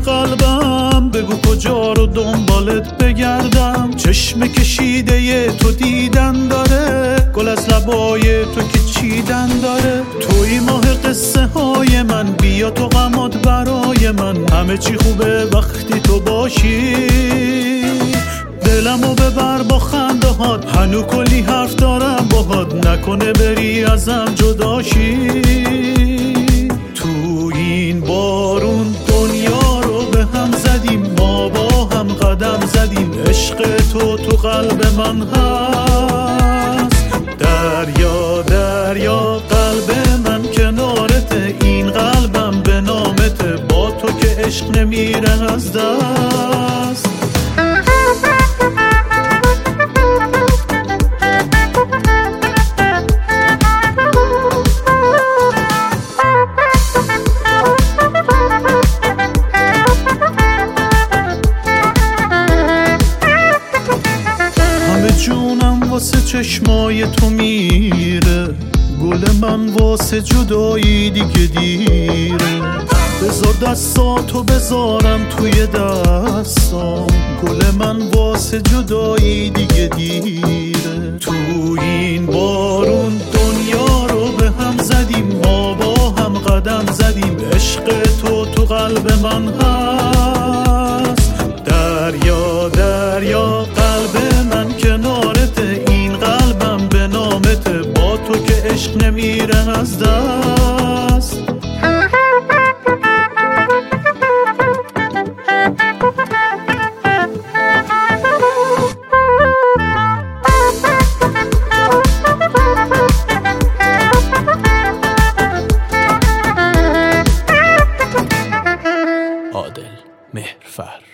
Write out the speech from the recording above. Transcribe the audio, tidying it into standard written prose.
قلبم، بگو کجا رو دنبالت بگردم. چشم کشیده تو دیدن داره، گل از لبای تو که چیدن داره. توی ماه قصه های من، بیا تو غمات برای من. همه چی خوبه وقتی تو باشی، دلمو ببر با خنده هات. هنو کلی حرف دارم باهات، نکنه بری ازم جداشی. تو این بارون دنیا رو به هم زدیم، ما با هم قدم زدیم. عشق تو تو قلب من هست. دریا دریا قلب من کنارته، این قلبم به نامته. با تو که عشق نمیره از دست. جونم واسه چشمای تو میره، گل من واسه جدایی دیگه دیره. بذار دستاتو بذارم توی دستام، گل من واسه جدایی دیگه دیره. تو این بارون دنیا رو به هم زدیم، ما با هم قدم زدیم. عشق تو تو قلب من هست. دریا دریا قلب من کنارته، این قلبم به نامته. با تو که عشق نمیره از دست. عادل مهرفر.